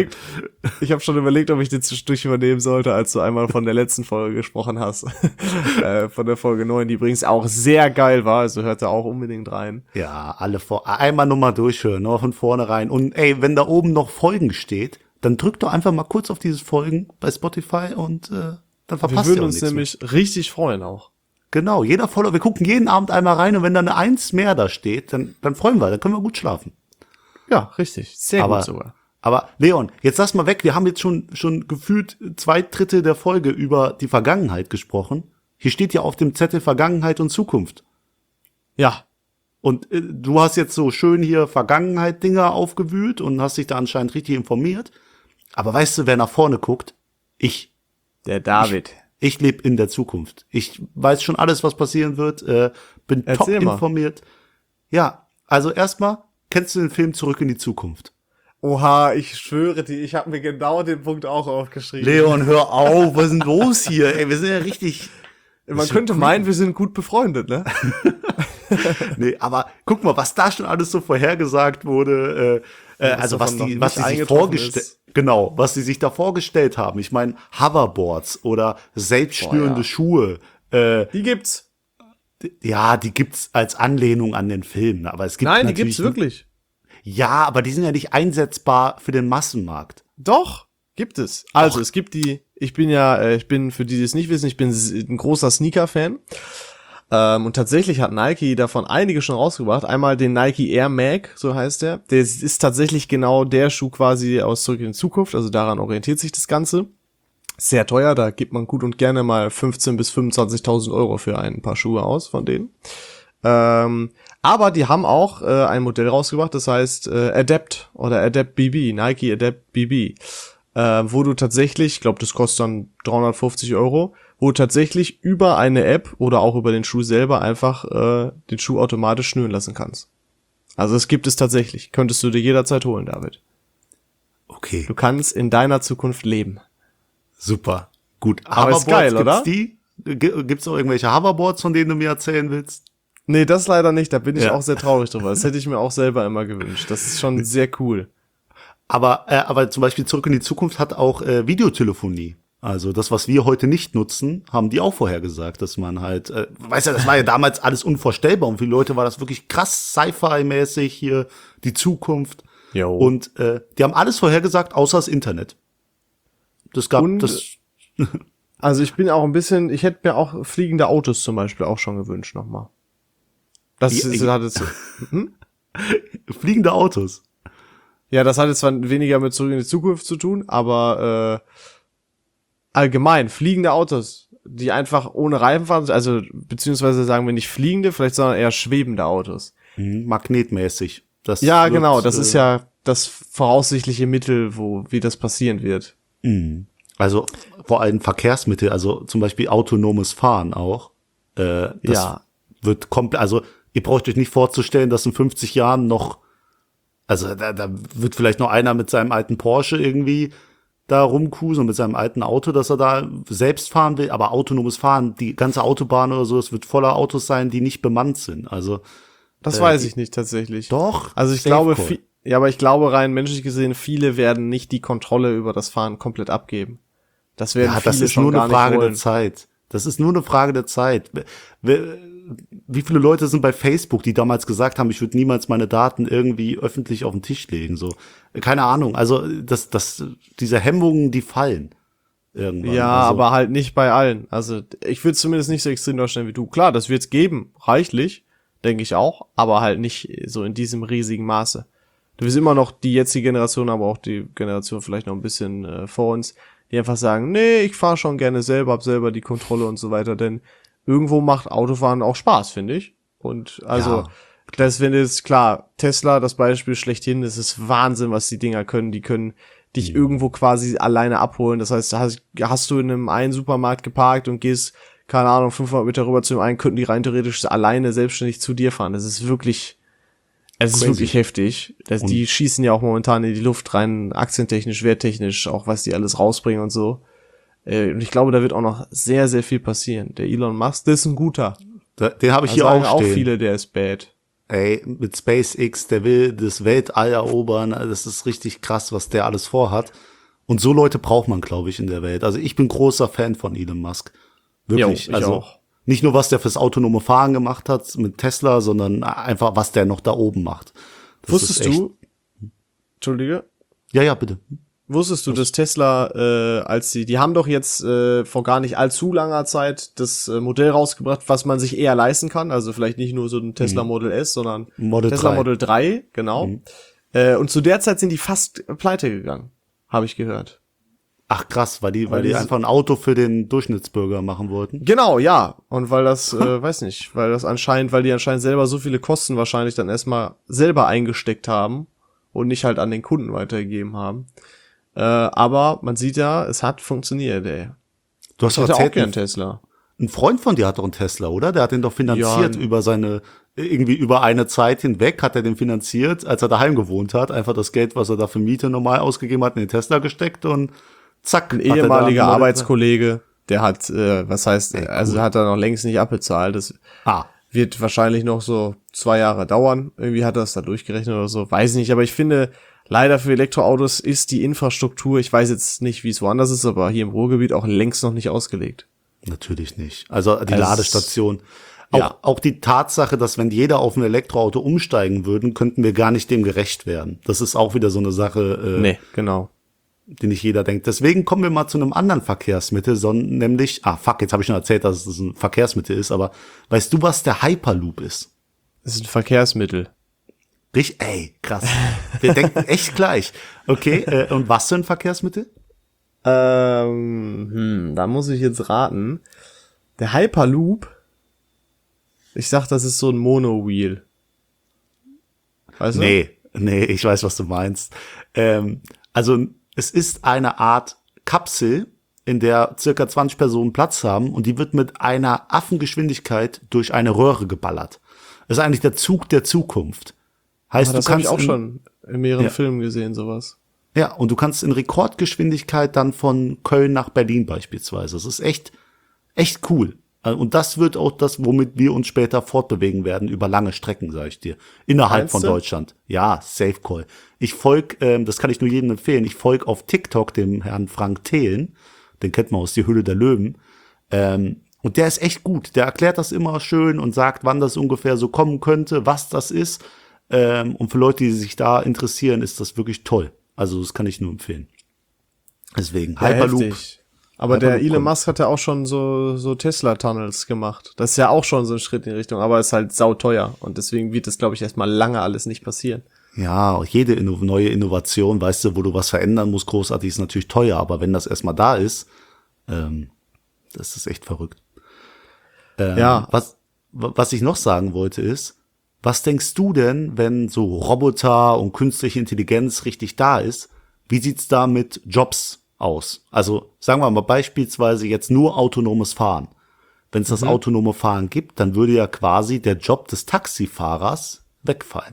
schon überlegt, ob ich den zwischendurch übernehmen sollte, als du einmal von der letzten Folge gesprochen hast. Von der Folge 9, die übrigens auch sehr geil war, also hört da auch unbedingt rein. Ja, einmal nochmal durchhören, nur von vorne rein. Und ey, wenn da oben noch Folgen steht, dann drückt doch einfach mal kurz auf dieses Folgen bei Spotify und dann verpasst ihr auch nichts. Wir würden uns nämlich richtig freuen auch. Genau, jeder Follower, wir gucken jeden Abend einmal rein und wenn da eine 1 mehr da steht, dann freuen wir, dann können wir gut schlafen. Ja, richtig, sehr gut sogar. Aber Leon, jetzt lass mal weg, wir haben jetzt schon gefühlt 2/3 der Folge über die Vergangenheit gesprochen. Hier steht ja auf dem Zettel Vergangenheit und Zukunft. Ja. Und du hast jetzt so schön hier Vergangenheit-Dinger aufgewühlt und hast dich da anscheinend richtig informiert. Aber weißt du, wer nach vorne guckt? Ich. Der David. Ich lebe in der Zukunft. Ich weiß schon alles, was passieren wird. Bin top informiert. Ja, also erstmal, kennst du den Film Zurück in die Zukunft? Oha, ich schwöre dir, ich habe mir genau den Punkt auch aufgeschrieben. Leon, hör auf, was ist denn los hier? Ey, wir sind ja richtig... Man könnte meinen, wir sind gut befreundet, ne? Nee, aber guck mal, was da schon alles so vorhergesagt wurde. Also was die sich vorgestellt... Genau, was sie sich da vorgestellt haben. Ich meine, Hoverboards oder selbstschnürende Schuhe. Die gibt's. Ja, die gibt's als Anlehnung an den Film. Aber es gibt Nein, die gibt's wirklich. Ja, aber die sind ja nicht einsetzbar für den Massenmarkt. Doch, gibt es. Also, es gibt ich bin, für die, die es nicht wissen, ich bin ein großer Sneaker-Fan. Und tatsächlich hat Nike davon einige schon rausgebracht. Einmal den Nike Air Mag, so heißt der. Der ist tatsächlich genau der Schuh quasi aus Zurück in die Zukunft. Also daran orientiert sich das Ganze. Sehr teuer, da gibt man gut und gerne mal 15.000 bis 25.000 Euro für ein paar Schuhe aus von denen. Aber Aber die haben auch ein Modell rausgebracht, das heißt Adapt oder Adapt BB, Nike Adapt BB, wo du tatsächlich, ich glaube, das kostet dann 350 €, wo du tatsächlich über eine App oder auch über den Schuh selber einfach den Schuh automatisch schnüren lassen kannst. Also es gibt es tatsächlich. Könntest du dir jederzeit holen, David. Okay. Du kannst in deiner Zukunft leben. Super. Gut. Aber ist geil, oder? Gibt's auch irgendwelche Hoverboards, von denen du mir erzählen willst? Nee, das leider nicht. Da bin ich auch sehr traurig drüber. Das hätte ich mir auch selber immer gewünscht. Das ist schon sehr cool. Aber zum Beispiel Zurück in die Zukunft hat auch Videotelefonie. Also das, was wir heute nicht nutzen, haben die auch vorher gesagt, dass man halt, weißt du, das war ja damals alles unvorstellbar und für die Leute war das wirklich krass Sci-Fi-mäßig hier, die Zukunft. Jo. Und die haben alles vorhergesagt, außer das Internet. Also ich bin auch ein bisschen, ich hätte mir auch fliegende Autos zum Beispiel auch schon gewünscht nochmal. Fliegende Autos. Ja, das hat jetzt zwar weniger mit Zurück in die Zukunft zu tun, aber allgemein, fliegende Autos, die einfach ohne Reifen fahren, also beziehungsweise sagen wir nicht fliegende, vielleicht sondern eher schwebende Autos. Magnetmäßig. Ja, genau, das ist ja das voraussichtliche Mittel, wie das passieren wird. Also vor allem Verkehrsmittel, also zum Beispiel autonomes Fahren auch. Wird komplett, also ihr braucht euch nicht vorzustellen, dass in 50 Jahren noch, also da wird vielleicht noch einer mit seinem alten Porsche irgendwie da rumcruisen und mit seinem alten Auto, dass er da selbst fahren will, aber autonomes Fahren, die ganze Autobahn oder so, es wird voller Autos sein, die nicht bemannt sind. Also das weiß ich nicht tatsächlich. Doch. Also ich glaube, aber ich glaube rein menschlich gesehen, viele werden nicht die Kontrolle über das Fahren komplett abgeben. Das werden viele das ist schon nur gar eine Frage nicht wollen. der Zeit. Das ist nur eine Frage der Zeit. Wie viele Leute sind bei Facebook, die damals gesagt haben, ich würde niemals meine Daten irgendwie öffentlich auf den Tisch legen, so. Keine Ahnung. Also, diese Hemmungen, die fallen. Irgendwann. Ja, also, aber halt nicht bei allen. Also ich würde zumindest nicht so extrem darstellen wie du. Klar, das wird's geben, reichlich, denke ich auch, aber halt nicht so in diesem riesigen Maße. Du wirst immer noch die jetzige Generation, aber auch die Generation vielleicht noch ein bisschen vor uns, die einfach sagen, nee, ich fahre schon gerne selber, hab selber die Kontrolle und so weiter, denn irgendwo macht Autofahren auch Spaß, finde ich. Und also, das finde ich klar, Tesla, das Beispiel schlechthin, es ist Wahnsinn, was die Dinger können. Die können dich irgendwo quasi alleine abholen. Das heißt, hast du in einem einen Supermarkt geparkt und gehst, keine Ahnung, 500 Meter rüber zu dem einen, könnten die rein theoretisch alleine selbstständig zu dir fahren. Das ist wirklich, es ist wirklich heftig. Die schießen ja auch momentan in die Luft rein, aktientechnisch, werttechnisch, auch was die alles rausbringen und so. Und ich glaube, da wird auch noch sehr, sehr viel passieren. Der Elon Musk, der ist ein guter. Den habe ich hier sagen auch stehen. Auch viele, der ist bad. Ey, mit SpaceX, der will das Weltall erobern. Das ist richtig krass, was der alles vorhat. Und so Leute braucht man, glaube ich, in der Welt. Also ich bin großer Fan von Elon Musk. Wirklich. Jo, ich also auch. Nicht nur, was der fürs autonome Fahren gemacht hat mit Tesla, sondern einfach, was der noch da oben macht. Wusstest du? Entschuldige? Ja, bitte. Wusstest du, dass Tesla, die haben doch jetzt vor gar nicht allzu langer Zeit das Modell rausgebracht, was man sich eher leisten kann, also vielleicht nicht nur so ein Tesla Model S, sondern Tesla 3. Model 3, genau. Und zu der Zeit sind die fast pleite gegangen, habe ich gehört. Ach krass, weil die einfach ein Auto für den Durchschnittsbürger machen wollten. Genau, ja. Und weil das, weil die anscheinend selber so viele Kosten wahrscheinlich dann erstmal selber eingesteckt haben und nicht halt an den Kunden weitergegeben haben. Aber man sieht ja, es hat funktioniert, ey. Du hast doch erzählt, auch gern Tesla. Ein Freund von dir hat doch einen Tesla, oder? Der hat den doch finanziert über eine Zeit hinweg hat er den finanziert, als er daheim gewohnt hat. Einfach das Geld, was er da für Miete normal ausgegeben hat, in den Tesla gesteckt und zack. Ein ehemaliger Arbeitskollege, der hat, hat er noch längst nicht abbezahlt. Das wird wahrscheinlich noch so 2 Jahre dauern. Irgendwie hat er es da durchgerechnet oder so. Weiß nicht, aber ich finde, leider für Elektroautos ist die Infrastruktur, ich weiß jetzt nicht, wie es woanders ist, aber hier im Ruhrgebiet auch längst noch nicht ausgelegt. Natürlich nicht. Also die Ladestation. Auch die Tatsache, dass wenn jeder auf ein Elektroauto umsteigen würden, könnten wir gar nicht dem gerecht werden. Das ist auch wieder so eine Sache, nee, genau. Die nicht jeder denkt. Deswegen kommen wir mal zu einem anderen Verkehrsmittel, nämlich, jetzt habe ich schon erzählt, dass es ein Verkehrsmittel ist, aber weißt du, was der Hyperloop ist? Das ist ein Verkehrsmittel. Krass. Wir denken echt gleich. Okay, und was für ein Verkehrsmittel? Da muss ich jetzt raten. Der Hyperloop, ich sag, das ist so ein Monowheel. Weißt du? Nee, ich weiß, was du meinst. Also es ist eine Art Kapsel, in der circa 20 Personen Platz haben und die wird mit einer Affengeschwindigkeit durch eine Röhre geballert. Das ist eigentlich der Zug der Zukunft. Heißt, das du kannst habe ich auch schon in mehreren Filmen gesehen, sowas. Ja, und du kannst in Rekordgeschwindigkeit dann von Köln nach Berlin beispielsweise. Das ist echt cool. Und das wird auch das, womit wir uns später fortbewegen werden, über lange Strecken, sag ich dir. Innerhalb Meinst von du? Deutschland. Ja, Safe Call. Ich folge, das kann ich nur jedem empfehlen, ich folge auf TikTok dem Herrn Frank Thelen. Den kennt man aus Die Hülle der Löwen. Und der ist echt gut. Der erklärt das immer schön und sagt, wann das ungefähr so kommen könnte, was das ist. Und für Leute, die sich da interessieren, ist das wirklich toll. Also das kann ich nur empfehlen. Deswegen, Ja, Hyperloop. heftig. Aber der Elon Musk hat ja auch schon so Tesla-Tunnels gemacht. Das ist ja auch schon so ein Schritt in die Richtung, aber ist halt sauteuer. Und deswegen wird das, glaube ich, erstmal lange alles nicht passieren. Ja, jede neue Innovation, weißt du, wo du was verändern musst, großartig, ist natürlich teuer. Aber wenn das erstmal da ist, das ist echt verrückt. Ja. Was ich noch sagen wollte ist, was denkst du denn, wenn so Roboter und künstliche Intelligenz richtig da ist? Wie sieht's da mit Jobs aus? Also sagen wir mal beispielsweise jetzt nur autonomes Fahren. Wenn es das autonome Fahren gibt, dann würde ja quasi der Job des Taxifahrers wegfallen.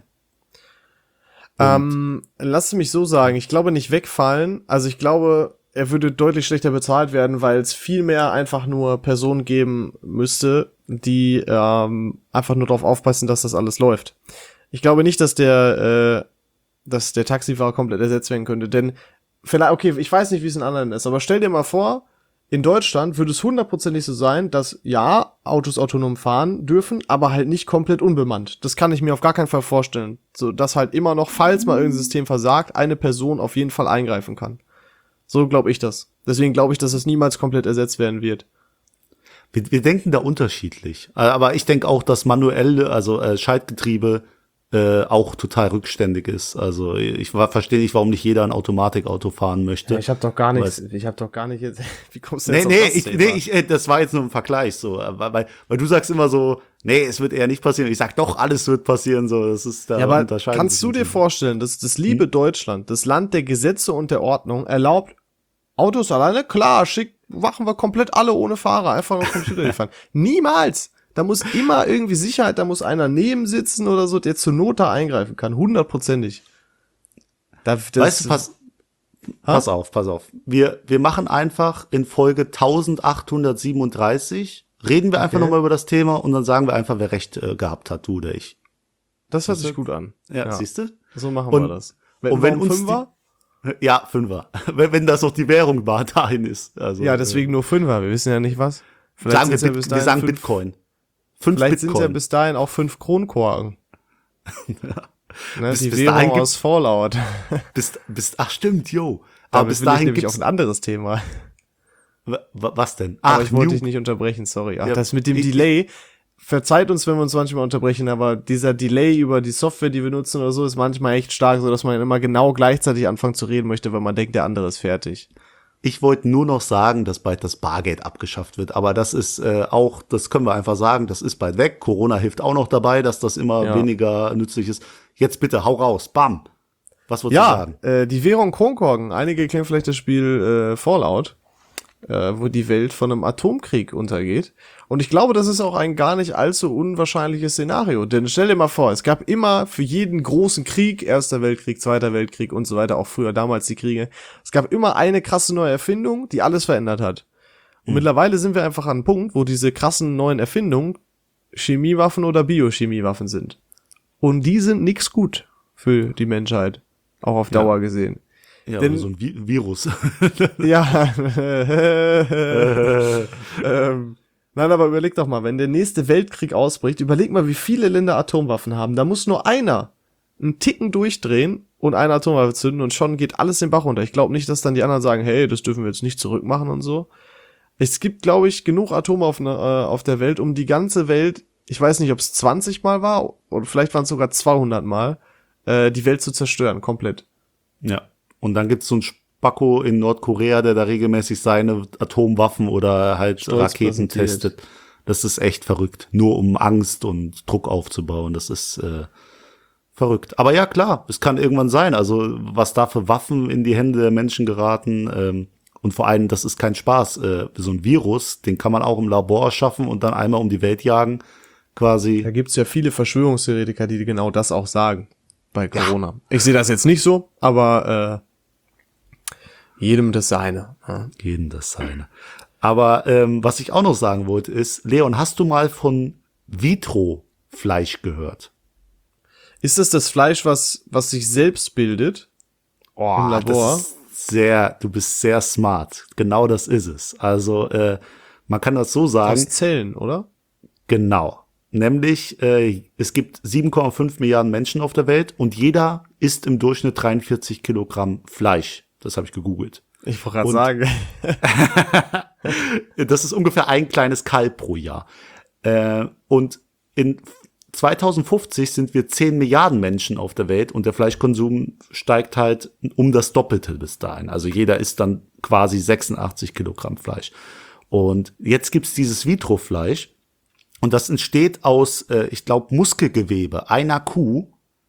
Lass mich so sagen, ich glaube nicht wegfallen. Also ich glaube, er würde deutlich schlechter bezahlt werden, weil es viel mehr einfach nur Personen geben müsste, die einfach nur darauf aufpassen, dass das alles läuft. Ich glaube nicht, dass der Taxifahrer komplett ersetzt werden könnte, denn vielleicht, okay, ich weiß nicht, wie es in anderen ist, aber stell dir mal vor, in Deutschland würde es 100%ig so sein, dass ja, Autos autonom fahren dürfen, aber halt nicht komplett unbemannt. Das kann ich mir auf gar keinen Fall vorstellen. So, dass halt immer noch, falls mal irgendein System versagt, eine Person auf jeden Fall eingreifen kann. So glaube ich das. Deswegen glaube ich, dass es niemals komplett ersetzt werden wird. Wir denken da unterschiedlich. Aber ich denke auch, dass manuelle, also Schaltgetriebe, auch total rückständig ist. Also ich verstehe nicht, warum nicht jeder ein Automatikauto fahren möchte. Ja, ich habe doch gar nicht jetzt, wie kommst du jetzt auf das Thema? Das war jetzt nur ein Vergleich so, weil du sagst immer so, nee, es wird eher nicht passieren. Ich sag doch, alles wird passieren, so, das ist da. Ja, aber kannst du dir vorstellen, dass das liebe Deutschland, das Land der Gesetze und der Ordnung, erlaubt Autos alleine? Klar, schick, machen wir komplett alle ohne Fahrer, einfach nur Computer fahren. Niemals! Da muss immer irgendwie Sicherheit, da muss einer neben sitzen oder so, der zur Not da eingreifen kann, 100%ig. Weißt du, pass auf. Wir machen einfach in Folge 1837, reden wir einfach nochmal über das Thema und dann sagen wir einfach, wer recht gehabt hat, du oder ich. Das hört sich gut an. Ja. Siehst du? So machen wir das. Und wenn uns Fünfer? Ja, Fünfer. wenn das auch die Währung dahin ist. Also, ja, deswegen nur Fünfer, wir wissen ja nicht was. Vielleicht wir sagen Bitcoin. 5 Vielleicht Bitcoin. sind ja bis dahin auch 5 Kronkorken. Ja. Ne, die Währung aus Fallout. Ach stimmt, yo. Aber bis dahin nämlich auch ein anderes Thema. Was denn? Aber ich wollte dich nicht unterbrechen, sorry. Ach, ja, das mit dem Delay, verzeiht uns, wenn wir uns manchmal unterbrechen, aber dieser Delay über die Software, die wir nutzen oder so, ist manchmal echt stark, so dass man immer genau gleichzeitig anfangen zu reden möchte, weil man denkt, der andere ist fertig. Ich wollte nur noch sagen, dass bald das Bargeld abgeschafft wird, aber das ist auch, das können wir einfach sagen, das ist bald weg. Corona hilft auch noch dabei, dass das immer weniger nützlich ist. Jetzt bitte, hau raus, bam. Was wolltest du sagen? Die Währung Kronkorken. Einige kennen vielleicht das Spiel Fallout, wo die Welt von einem Atomkrieg untergeht. Und ich glaube, das ist auch ein gar nicht allzu unwahrscheinliches Szenario. Denn stell dir mal vor, es gab immer für jeden großen Krieg, Erster Weltkrieg, Zweiter Weltkrieg und so weiter, auch früher damals die Kriege, es gab immer eine krasse neue Erfindung, die alles verändert hat. Und mittlerweile sind wir einfach an einem Punkt, wo diese krassen neuen Erfindungen Chemiewaffen oder Biochemiewaffen sind. Und die sind nix gut für die Menschheit. Auch auf Dauer gesehen. Ja, denn, so ein Virus. Ja. Nein, aber überleg doch mal, wenn der nächste Weltkrieg ausbricht, überleg mal, wie viele Länder Atomwaffen haben. Da muss nur einer einen Ticken durchdrehen und eine Atomwaffe zünden und schon geht alles den Bach runter. Ich glaube nicht, dass dann die anderen sagen, hey, das dürfen wir jetzt nicht zurückmachen und so. Es gibt, glaube ich, genug Atome auf der Welt, um die ganze Welt, ich weiß nicht, ob es 20 Mal war oder vielleicht waren es sogar 200 Mal, die Welt zu zerstören, komplett. Ja, und dann gibt's so einen Spacko in Nordkorea, der da regelmäßig seine Atomwaffen oder halt Stolz Raketen testet. Das ist echt verrückt. Nur um Angst und Druck aufzubauen. Das ist Verrückt. Aber ja, klar, es kann irgendwann sein. Also was da für Waffen in die Hände der Menschen geraten. Und vor allem, das ist kein Spaß. So ein Virus, den kann man auch im Labor schaffen und dann einmal um die Welt jagen. Quasi. Da gibt's ja viele Verschwörungstheoretiker, die genau das auch sagen bei Corona. Ja. Ich sehe das jetzt nicht so, aber jedem das seine. Ja. Jedem das seine. Aber was ich auch noch sagen wollte ist, Leon, hast du mal von Vitrofleisch gehört? Ist das Fleisch, was sich selbst bildet im Labor? Du bist sehr smart. Genau das ist es. Also man kann das so sagen. Aus Zellen, oder? Genau. Nämlich, es gibt 7,5 Milliarden Menschen auf der Welt und jeder isst im Durchschnitt 43 Kilogramm Fleisch. Das habe ich gegoogelt. Ich wollte gerade sagen. Das ist ungefähr ein kleines Kalb pro Jahr. Und in 2050 sind wir 10 Milliarden Menschen auf der Welt und der Fleischkonsum steigt halt um das Doppelte bis dahin. Also jeder isst dann quasi 86 Kilogramm Fleisch. Und jetzt gibt's dieses Vitrofleisch und das entsteht aus, ich glaube, Muskelgewebe einer Kuh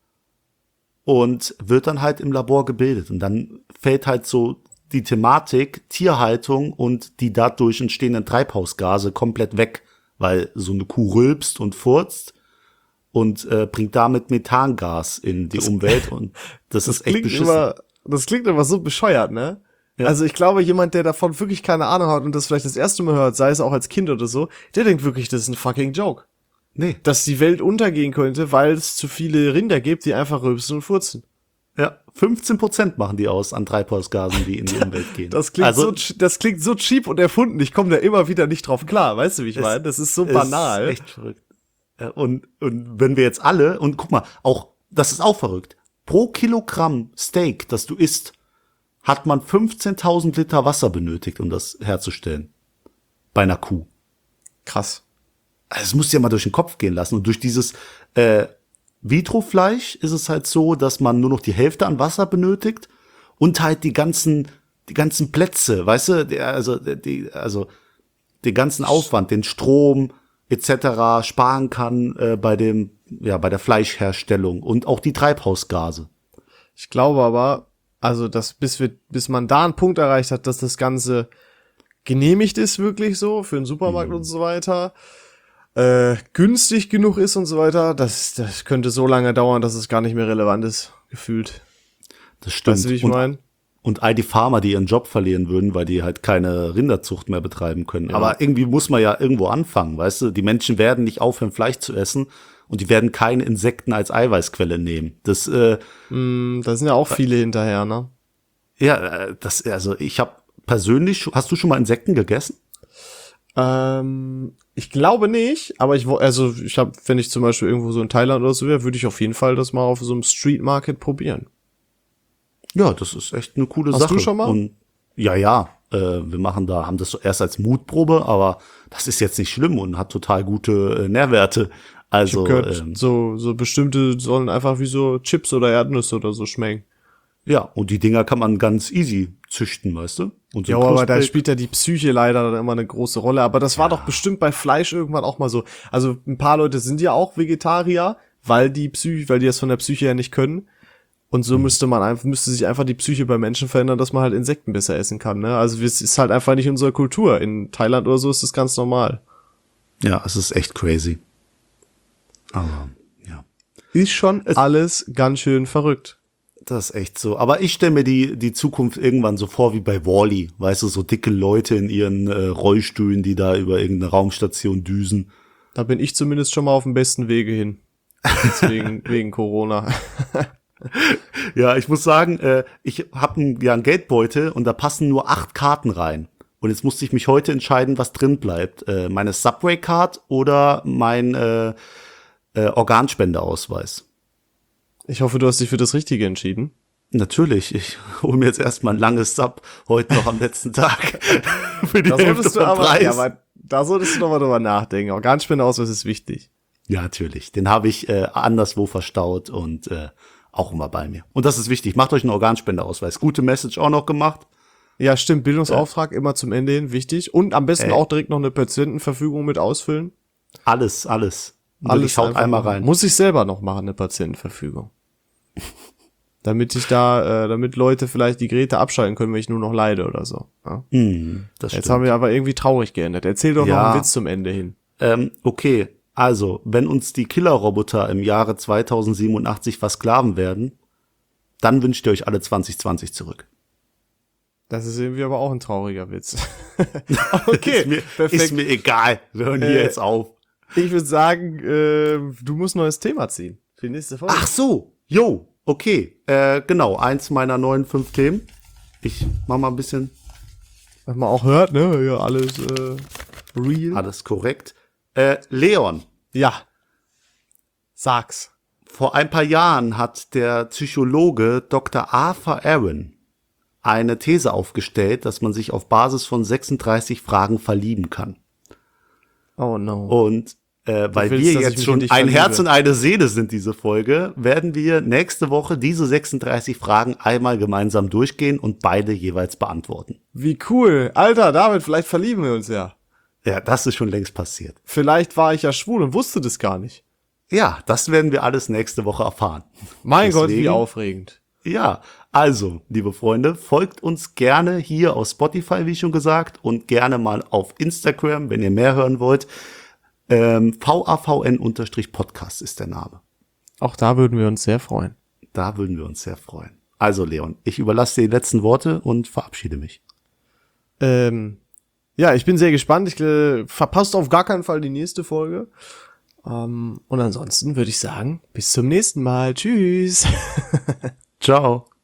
und wird dann halt im Labor gebildet. Und dann fällt halt so die Thematik Tierhaltung und die dadurch entstehenden Treibhausgase komplett weg, weil so eine Kuh rülpst und furzt und bringt damit Methangas in die Umwelt und das ist echt beschissen. Das klingt immer so bescheuert, ne? Ja. Also ich glaube, jemand, der davon wirklich keine Ahnung hat und das vielleicht das erste Mal hört, sei es auch als Kind oder so, der denkt wirklich, das ist ein fucking Joke. Nee. Dass die Welt untergehen könnte, weil es zu viele Rinder gibt, die einfach rülpsen und furzen. Ja, 15% machen die aus an Treibhausgasen, die in die Umwelt gehen. Das klingt so cheap und erfunden. Ich komme da immer wieder nicht drauf klar. Weißt du, wie ich meine? Das ist so banal. Ist echt verrückt. Und wenn wir jetzt alle, und guck mal, auch, das ist auch verrückt. Pro Kilogramm Steak, das du isst, hat man 15.000 Liter Wasser benötigt, um das herzustellen. Bei einer Kuh. Krass. Also das musst du ja mal durch den Kopf gehen lassen. Und durch dieses Vitrofleisch ist es halt so, dass man nur noch die Hälfte an Wasser benötigt und halt die ganzen Plätze, weißt du, den ganzen Aufwand, den Strom etc. sparen kann bei der Fleischherstellung und auch die Treibhausgase. Ich glaube aber, also bis man da einen Punkt erreicht hat, dass das Ganze genehmigt ist, wirklich so für den Supermarkt und so weiter, günstig genug ist und so weiter, das könnte so lange dauern, dass es gar nicht mehr relevant ist, gefühlt. Das stimmt. Weißt du, wie ich meine? Und all die Farmer, die ihren Job verlieren würden, weil die halt keine Rinderzucht mehr betreiben können. Ja. Aber irgendwie muss man ja irgendwo anfangen, weißt du? Die Menschen werden nicht aufhören, Fleisch zu essen und die werden keine Insekten als Eiweißquelle nehmen. Da sind ja auch viele hinterher, ne? Ja, ich habe persönlich, hast du schon mal Insekten gegessen? Ich glaube nicht, aber wenn ich zum Beispiel irgendwo so in Thailand oder so wäre, würde ich auf jeden Fall das mal auf so einem Street Market probieren. Ja, das ist echt eine coole Sache. Hast du schon mal? Und wir haben das so erst als Mutprobe, aber das ist jetzt nicht schlimm und hat total gute Nährwerte. Also ich hab gehört, so bestimmte sollen einfach wie so Chips oder Erdnüsse oder so schmecken. Ja, und die Dinger kann man ganz easy züchten, weißt du? Und so ja, aber da spielt ja die Psyche leider dann immer eine große Rolle. Aber das war doch bestimmt bei Fleisch irgendwann auch mal so. Also ein paar Leute sind ja auch Vegetarier, weil die das von der Psyche her nicht können. Und so müsste sich einfach die Psyche bei Menschen verändern, dass man halt Insekten besser essen kann, ne? Also es ist halt einfach nicht unsere Kultur. In Thailand oder so ist das ganz normal. Ja, es ist echt crazy. Aber, ja. Ist schon alles ganz schön verrückt. Das ist echt so. Aber ich stelle mir die Zukunft irgendwann so vor wie bei Wall-E. Weißt du, so dicke Leute in ihren Rollstühlen, die da über irgendeine Raumstation düsen. Da bin ich zumindest schon mal auf dem besten Wege hin. Wegen Corona. Ja, ich muss sagen, ich habe einen Geldbeutel und da passen nur 8 Karten rein. Und jetzt musste ich mich heute entscheiden, was drin bleibt. Meine Subway-Card oder mein Organspendeausweis. Ich hoffe, du hast dich für das Richtige entschieden. Natürlich, ich hole mir jetzt erstmal ein langes Sub heute noch am letzten Tag für die Hälfte vom Preis. Ja, aber da solltest du noch mal drüber nachdenken. Organspendeausweis ist wichtig. Ja, natürlich. Den habe ich anderswo verstaut und auch immer bei mir. Und das ist wichtig. Macht euch einen Organspendeausweis. Gute Message auch noch gemacht. Ja, stimmt. Bildungsauftrag immer zum Ende hin wichtig. Und am besten auch direkt noch eine Patientenverfügung mit ausfüllen. Alles. Ich schaut einmal rein. Muss ich selber noch machen, eine Patientenverfügung. Damit Leute vielleicht die Geräte abschalten können, wenn ich nur noch leide oder so. Ja? Das Jetzt haben wir aber irgendwie traurig geändert. Erzähl doch noch Ja. einen Witz zum Ende hin. Okay, also, wenn uns die Killerroboter im Jahre 2087 versklaven werden, dann wünscht ihr euch alle 2020 zurück. Das ist irgendwie aber auch ein trauriger Witz. Okay, Ist mir egal. Wir hören hier jetzt auf. Ich würde sagen, du musst ein neues Thema ziehen für die nächste Folge. Ach so, jo, okay. Genau, eins meiner neuen 5 Themen. Ich mach mal ein bisschen. Was man auch hört, ne? Ja, alles real. Alles korrekt. Leon, Ja. Sag's. vor ein paar Jahren hat der Psychologe Dr. Arthur Aaron eine These aufgestellt, dass man sich auf Basis von 36 Fragen verlieben kann. Oh no. Und weil willst, wir dass ich jetzt mich schon in dich ein verliebe. Herz und eine Seele sind, diese Folge, werden wir nächste Woche diese 36 Fragen einmal gemeinsam durchgehen und beide jeweils beantworten. Wie cool. Alter, David, vielleicht verlieben wir uns ja. Ja, das ist schon längst passiert. Vielleicht war ich ja schwul und wusste das gar nicht. Ja, das werden wir alles nächste Woche erfahren. Mein Gott, wie Deswegen- aufregend. Ja, also, liebe Freunde, folgt uns gerne hier auf Spotify, wie schon gesagt, und gerne mal auf Instagram, wenn ihr mehr hören wollt. VAVN-Podcast ist der Name. Auch da würden wir uns sehr freuen. Da würden wir uns sehr freuen. Also, Leon, ich überlasse dir die letzten Worte und verabschiede mich. Ja, ich bin sehr gespannt. Ich verpasst auf gar keinen Fall die nächste Folge. Und ansonsten würde ich sagen, bis zum nächsten Mal. Tschüss. Ciao.